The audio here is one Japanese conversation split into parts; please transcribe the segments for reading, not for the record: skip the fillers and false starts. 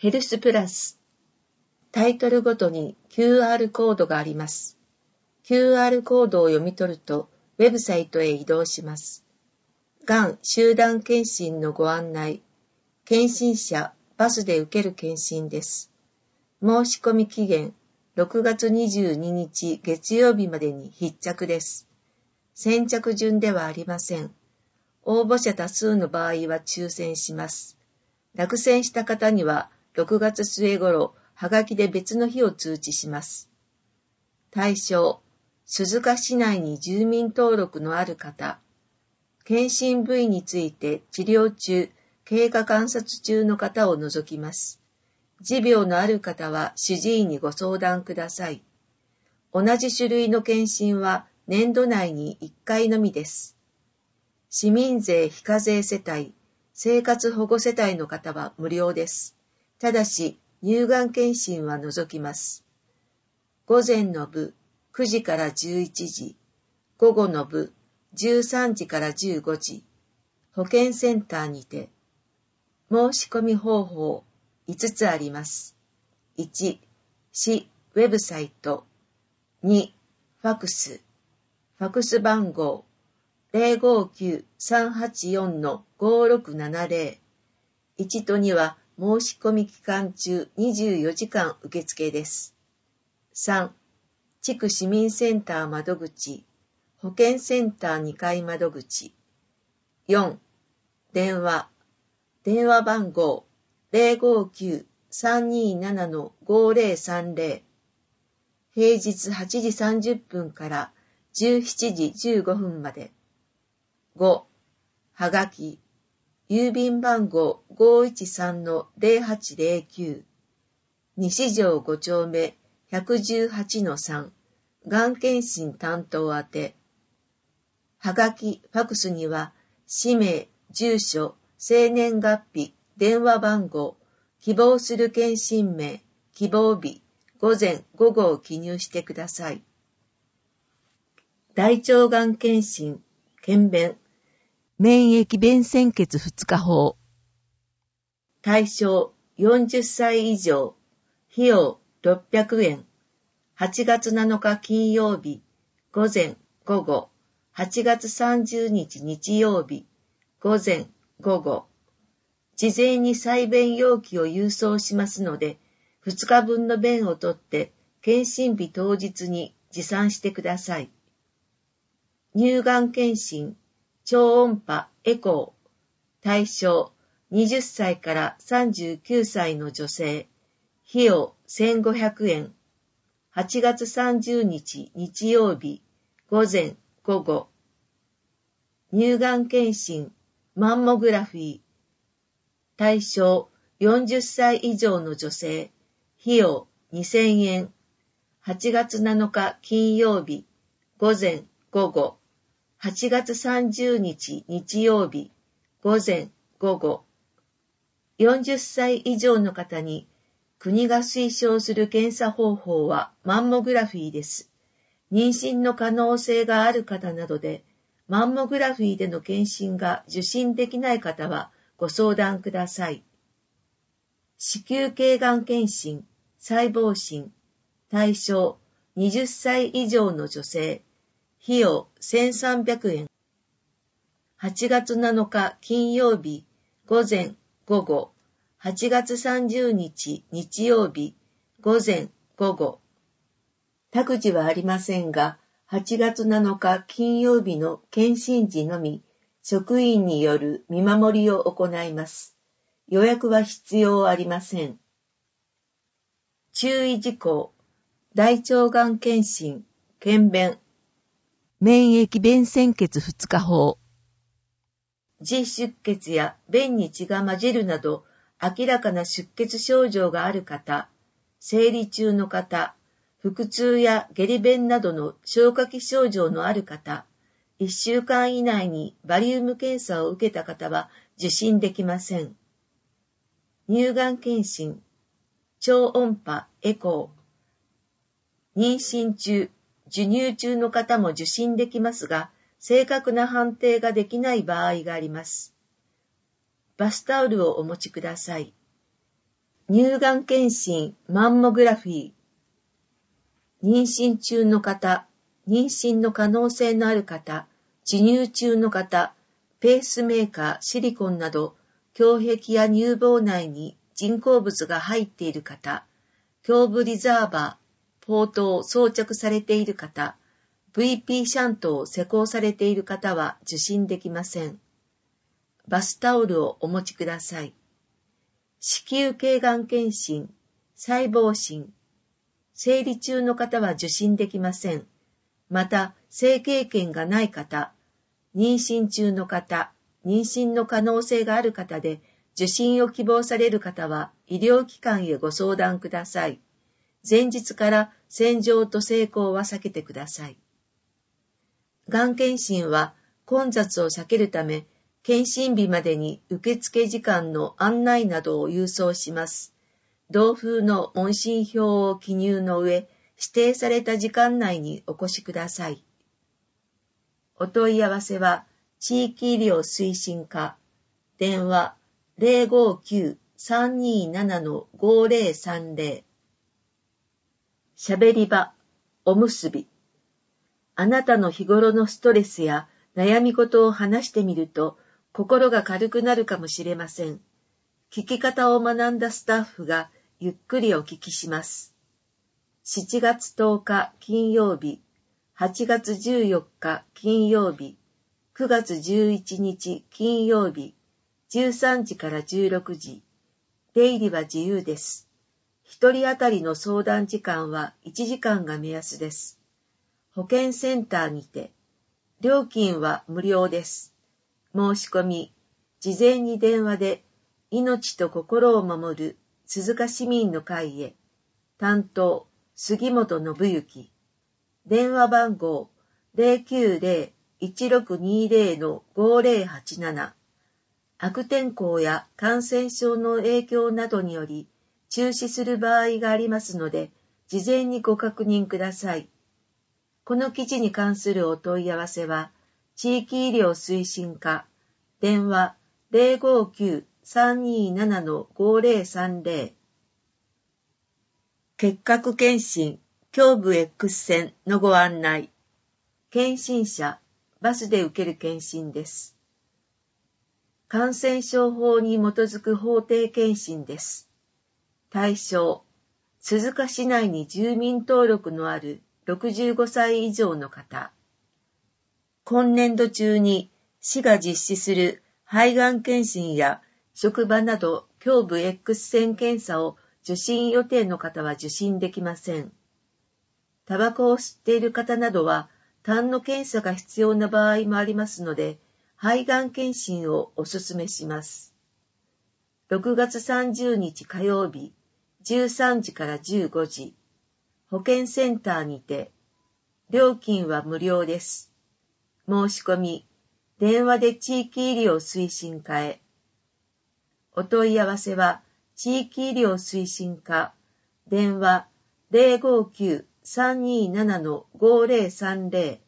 ヘルスプラス。タイトルごとに QR コードがあります。QR コードを読み取るとウェブサイトへ移動します。がん集団検診のご案内。検診者バスで受ける検診です。申し込み期限6月22日月曜日までに必着です。先着順ではありません。応募者多数の場合は抽選します。落選した方には6月末頃、はがきで別の日を通知します。対象、鈴鹿市内に住民登録のある方、検診部位について治療中、経過観察中の方を除きます。持病のある方は主治医にご相談ください。同じ種類の検診は年度内に1回のみです。市民税非課税世帯、生活保護世帯の方は無料です。ただし、乳がん検診は除きます。午前の部、9時から11時、午後の部、13時から15時、保健センターにて、申し込み方法、5つあります。1、市ウェブサイト。2、ファクス。ファクス番号、059-384-5670。1と2は申し込み期間中24時間受付です。3、地区市民センター窓口、保健センター2階窓口。4、電話番号 059-327-5030。平日8時30分から17時15分まで。5、はがき、郵便番号 513-0809、西条5丁目 118-3、がん検診担当宛て。はがき、ファクスには、氏名、住所、生年月日、電話番号、希望する検診名、希望日、午前午後を記入してください。大腸がん検診、検便、免疫弁潜血2日法。対象40歳以上、費用600円。8月7日金曜日、午前午後、8月30日日曜日、午前午後。事前に採便容器を郵送しますので、2日分の便を取って、検診日当日に持参してください。乳がん検診、超音波エコー。対象20歳から39歳の女性。費用1500円。8月30日日曜日、午前午後。乳がん検診、マンモグラフィー。対象40歳以上の女性。費用2000円。8月7日金曜日、午前午後。8月30日日曜日、午前午後。40歳以上の方に国が推奨する検査方法はマンモグラフィーです。妊娠の可能性がある方などで、マンモグラフィーでの検診が受診できない方はご相談ください。子宮頸がん検診、細胞診。対象20歳以上の女性。費用1300円。8月7日金曜日、午前午後。8月30日日曜日、午前午後。託児はありませんが、8月7日金曜日の検診時のみ、職員による見守りを行います。予約は必要ありません。注意事項。大腸がん検診、検便。免疫弁潜血2日法。痔出血や便に血が混じるなど、明らかな出血症状がある方、生理中の方、腹痛や下痢便などの消化器症状のある方、1週間以内にバリウム検査を受けた方は受診できません。乳がん検診、超音波エコー。妊娠中、授乳中の方も受診できますが、正確な判定ができない場合があります。バスタオルをお持ちください。 乳がん検診マンモグラフィー。妊娠中の方、妊娠の可能性のある方、授乳中の方、ペースメーカー、シリコンなど、胸壁や乳房内に人工物が入っている方、胸部リザーバー、ポートを装着されている方、VP シャントを施工されている方は受診できません。バスタオルをお持ちください。子宮頸がん検診、細胞診、生理中の方は受診できません。また、性経験がない方、妊娠中の方、妊娠の可能性がある方で、受診を希望される方は、医療機関へご相談ください。前日から洗浄と性交は避けてください。がん検診は混雑を避けるため、検診日までに受付時間の案内などを郵送します。同封の問診票を記入の上、指定された時間内にお越しください。お問い合わせは、地域医療推進課、電話 059-327-5030。しゃべり場、おむすび。あなたの日頃のストレスや悩み事を話してみると、心が軽くなるかもしれません。聞き方を学んだスタッフがゆっくりお聞きします。7月10日金曜日、8月14日金曜日、9月11日金曜日、13時から16時。出入りは自由です。一人当たりの相談時間は1時間が目安です。保健センターにて、料金は無料です。申し込み、事前に電話で、命と心を守る鈴鹿市民の会へ、担当、杉本信之、電話番号 090-1620-5087、悪天候や感染症の影響などにより中止する場合がありますので、事前にご確認ください。この記事に関するお問い合わせは、地域医療推進課、電話 059-327-5030。結核検診、胸部 X 線のご案内。検診者、バスで受ける検診です。感染症法に基づく法定検診です。対象、鈴鹿市内に住民登録のある65歳以上の方。今年度中に市が実施する肺がん検診や職場など胸部 X 線検査を受診予定の方は受診できません。タバコを吸っている方などは痰の検査が必要な場合もありますので、肺がん検診をお勧めします。6月30日火曜日、13時から15時、保健センターにて、料金は無料です。申し込み、電話で地域医療推進課へ。お問い合わせは、地域医療推進課、電話 059-327-5030。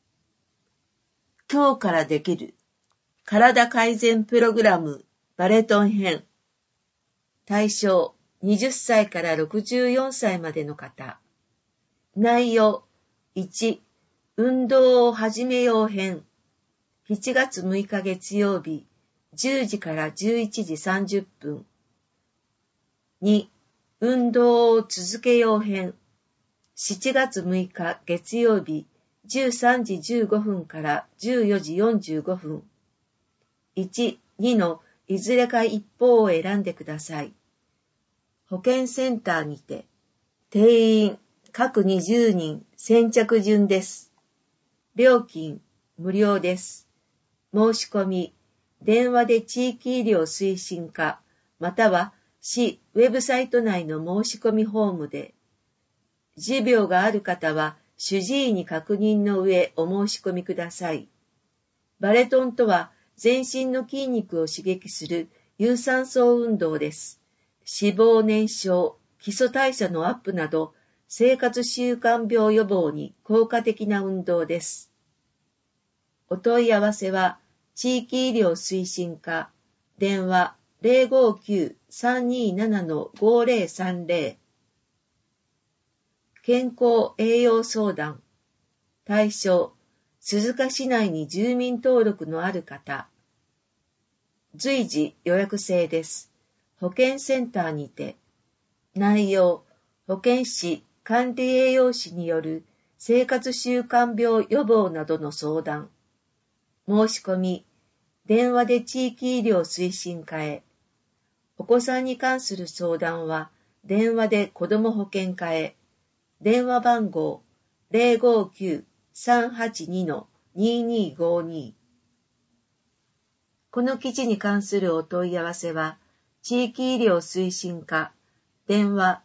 今日からできる体改善プログラムバレトン編。対象20歳から64歳までの方。内容1、運動を始めよう編。7月6日月曜日、10時から11時30分。2、運動を続けよう編。7月6日月曜日、13時15分から14時45分。1、2のいずれか一方を選んでください。保健センターにて、定員各20人先着順です。料金無料です。申し込み、電話で地域医療推進課、または市ウェブサイト内の申し込みフォームで、持病がある方は主治医に確認の上お申し込みください。バレトンとは全身の筋肉を刺激する有酸素運動です。脂肪燃焼、基礎代謝のアップなど、生活習慣病予防に効果的な運動です。お問い合わせは、地域医療推進課、電話 059-327-5030。健康栄養相談。対象、鈴鹿市内に住民登録のある方。随時予約制です。保健センターにて。内容、保健師、管理栄養士による生活習慣病予防などの相談。申し込み、電話で地域医療推進課へ。お子さんに関する相談は、電話で子ども保健課へ。電話番号 059-382-2252。この記事に関するお問い合わせは、地域医療推進課、電話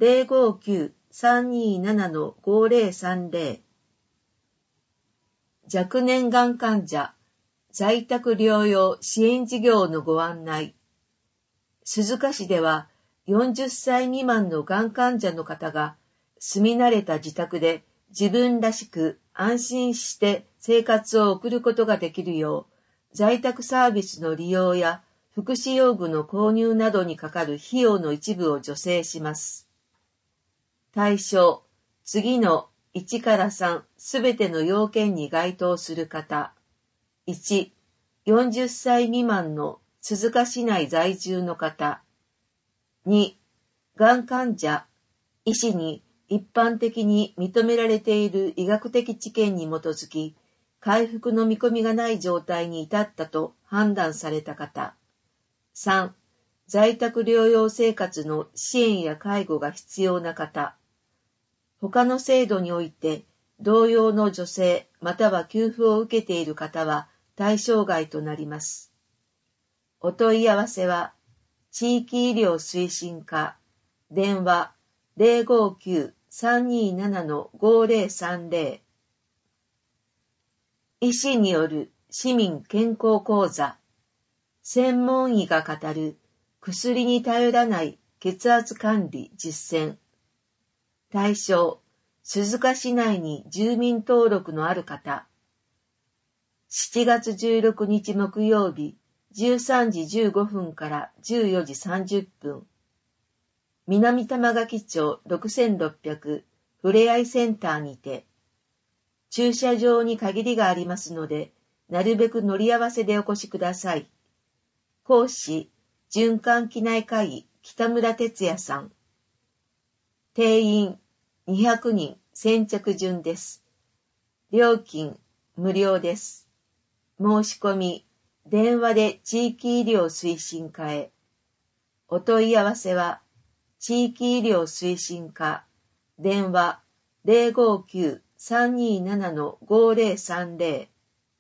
059-327-5030。若年がん患者、在宅療養支援事業のご案内。鈴鹿市では、40歳未満のがん患者の方が、住み慣れた自宅で自分らしく安心して生活を送ることができるよう、在宅サービスの利用や福祉用具の購入などにかかる費用の一部を助成します。対象、次の1から3すべての要件に該当する方。1、40歳未満の鈴鹿市内在住の方。2、がん患者、医師に一般的に認められている医学的知見に基づき、回復の見込みがない状態に至ったと判断された方。3、在宅療養生活の支援や介護が必要な方。他の制度において、同様の助成または給付を受けている方は対象外となります。お問い合わせは、地域医療推進課、電話059-327-5030。医師による市民健康講座。専門医が語る薬に頼らない血圧管理実践。対象、鈴鹿市内に住民登録のある方。7月16日木曜日、13時15分から14時30分。南玉垣町6600ふれあいセンターにて、駐車場に限りがありますので、なるべく乗り合わせでお越しください。講師、循環器内科医北村哲也さん。定員200人先着順です。料金無料です。申し込み、電話で地域医療推進課へ。お問い合わせは、地域医療推進課、電話059-327-5030。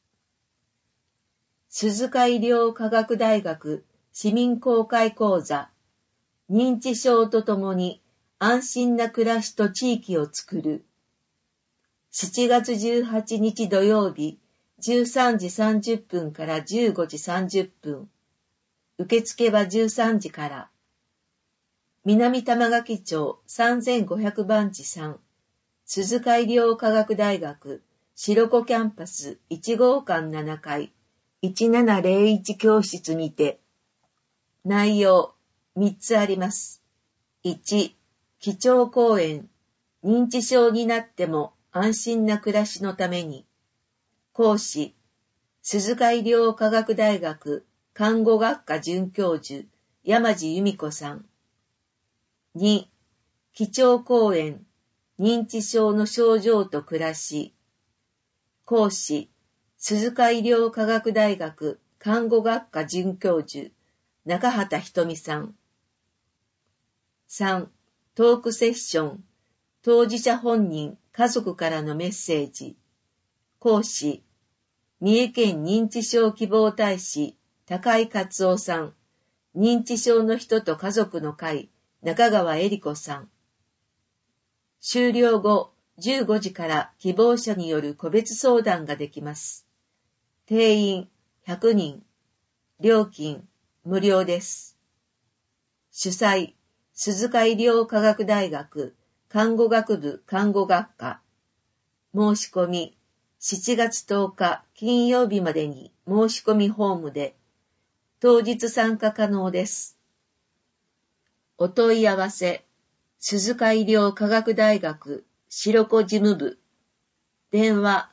鈴鹿医療科学大学市民公開講座、認知症とともに安心な暮らしと地域をつくる。7月18日土曜日、13時30分から15時30分。受付は13時から。南玉垣町3500番地3、鈴鹿医療科学大学白子キャンパス1号館7階1701教室にて、内容3つあります。1、基調講演、認知症になっても安心な暮らしのために。講師、鈴鹿医療科学大学看護学科准教授山地由美子さん。2、基調講演、認知症の症状と暮らし。講師、鈴鹿医療科学大学看護学科准教授、中畑ひとみさん。3、トークセッション、当事者本人、家族からのメッセージ。講師、三重県認知症希望大使、高井勝夫さん、認知症の人と家族の会、中川恵里子さん。終了後、15時から希望者による個別相談ができます。定員100人。料金無料です。主催、鈴鹿医療科学大学看護学部看護学科。申し込み、7月10日金曜日までに申し込みフォームで、 当日参加可能です。お問い合わせ、鈴鹿医療科学大学白子事務部、電話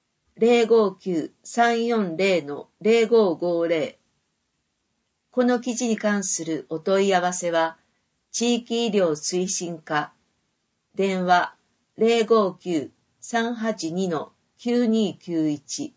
059-340-0550。この記事に関するお問い合わせは、地域医療推進課、電話 059-382-9291。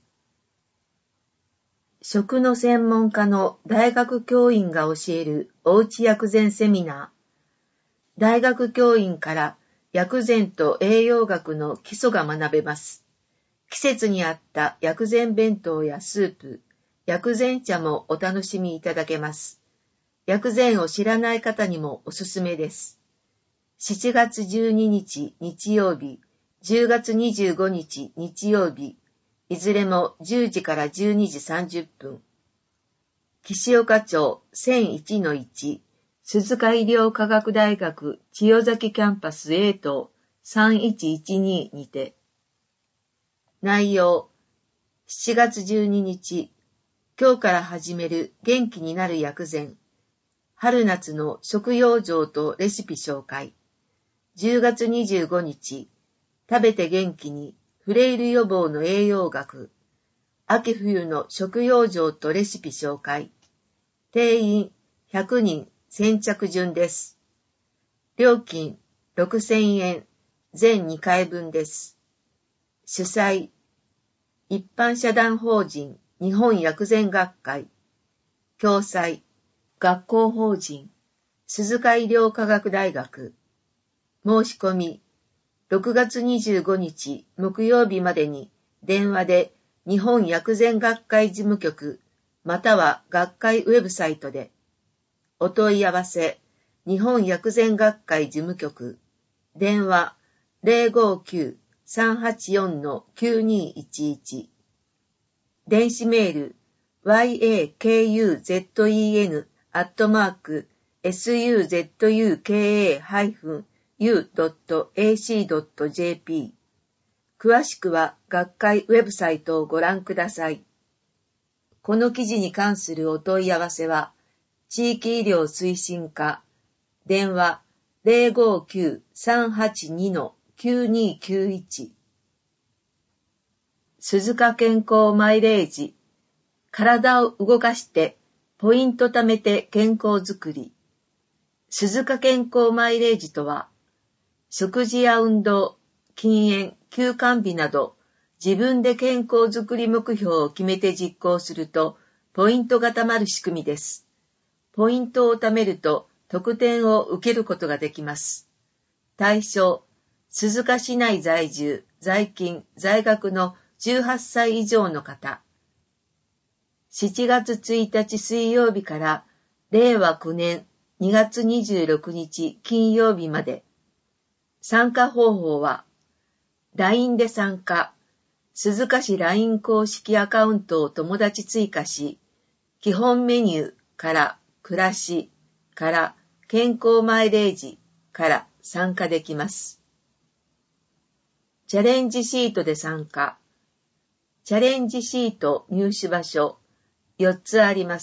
食の専門家の大学教員が教えるおうち薬膳セミナー。大学教員から薬膳と栄養学の基礎が学べます。季節に合った薬膳弁当やスープ、薬膳茶もお楽しみいただけます。薬膳を知らない方にもおすすめです。7月12日日曜日、10月25日日曜日、いずれも10時から12時30分。岸岡町 1001-1、鈴鹿医療科学大学千代崎キャンパス A 棟3112にて。内容、7月12日、今日から始める元気になる薬膳。春夏の食養生とレシピ紹介。10月25日、食べて元気にフレイル予防の栄養学。秋冬の食養生とレシピ紹介。定員100人先着順です。料金6000円、全2回分です。主催、一般社団法人日本薬膳学会。共催、学校法人鈴鹿医療科学大学。申し込み、6月25日木曜日までに電話で日本薬膳学会事務局または学会ウェブサイトで。お問い合わせ、日本薬膳学会事務局、電話 059-384-9211。電子メール、yakuzuka-u.ac.jp。詳しくは学会ウェブサイトをご覧ください。この記事に関するお問い合わせは、地域医療推進課、電話 059-382-9291。鈴鹿健康マイレージ。体を動かしてポイント貯めて健康づくり。鈴鹿健康マイレージとは、食事や運動、禁煙、休肝日など、自分で健康づくり目標を決めて実行すると、ポイントが貯まる仕組みです。ポイントを貯めると、特典を受けることができます。対象、鈴鹿市内在住、在勤、在学の18歳以上の方。7月1日水曜日から令和9年2月26日金曜日まで。参加方法は、LINE で参加。鈴鹿市 LINE 公式アカウントを友達追加し、基本メニューから暮らしから健康マイレージから参加できます。チャレンジシートで参加。チャレンジシート入手場所4つあります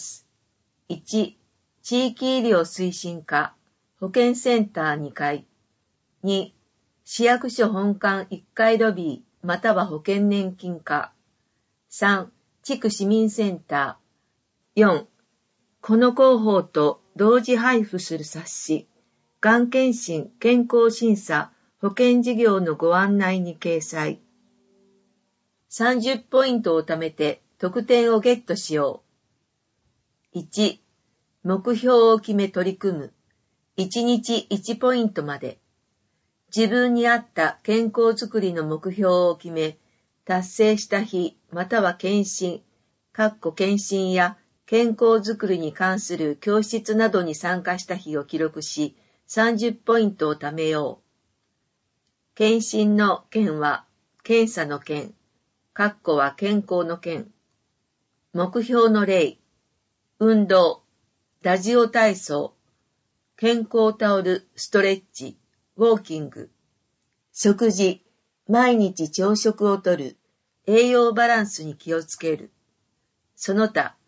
。1、地域医療推進課保健センター2階。2、市役所本館1階ロビーまたは保険年金課。3、地区市民センター。4、この広報と同時配布する冊子、がん検診健康審査保険事業のご案内に掲載。30ポイントを貯めて特典をゲットしよう。1、目標を決め取り組む。1日1ポイントまで。自分に合った健康づくりの目標を決め、達成した日または検診、検診や健康づくりに関する教室などに参加した日を記録し、30ポイントを貯めよう。検診の検は、検査の検、は健康の検。目標の例、運動、ラジオ体操、健康タオル、ストレッチ、ウォーキング。食事、毎日朝食をとる、栄養バランスに気をつける。その他、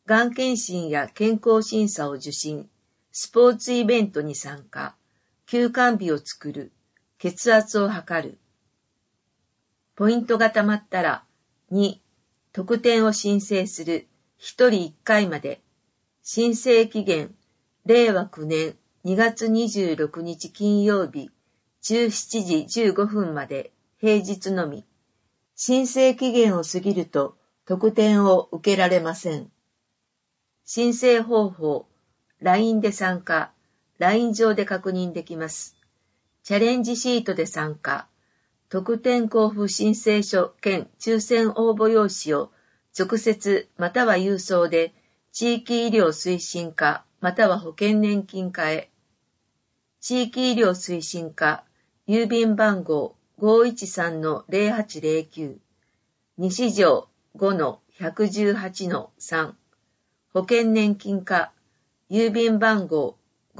がん検診や健康審査を受診、スポーツイベントに参加、休館日を作る、血圧を測る。ポイントが貯まったら、2、特典を申請する、1人1回まで、申請期限、令和9年2月26日金曜日、17時15分まで、平日のみ。申請期限を過ぎると、特典を受けられません。申請方法、LINE で参加、LINE 上で確認できます。チャレンジシートで参加、特典交付申請書兼抽選応募用紙を直接または郵送で地域医療推進課または保険年金課へ。地域医療推進課、郵便番号 513-0809、西条 5-118-3、保険年金課、郵便番号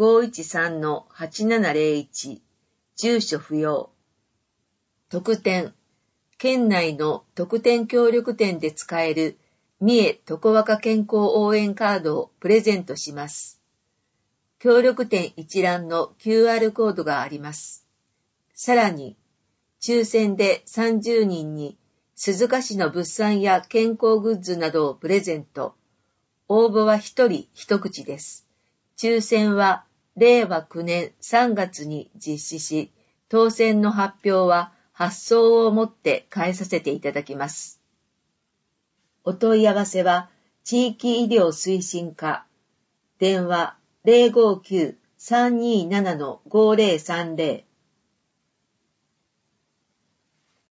513-8701、住所不要。特典、県内の特典協力店で使える三重とこわか健康応援カードをプレゼントします。協力店一覧の QR コードがあります。さらに、抽選で30人に鈴鹿市の物産や健康グッズなどをプレゼント。応募は1人1口です。抽選は令和9年3月に実施し、当選の発表は発送をもって返させていただきます。お問い合わせは、地域医療推進課、電話 059-327-5030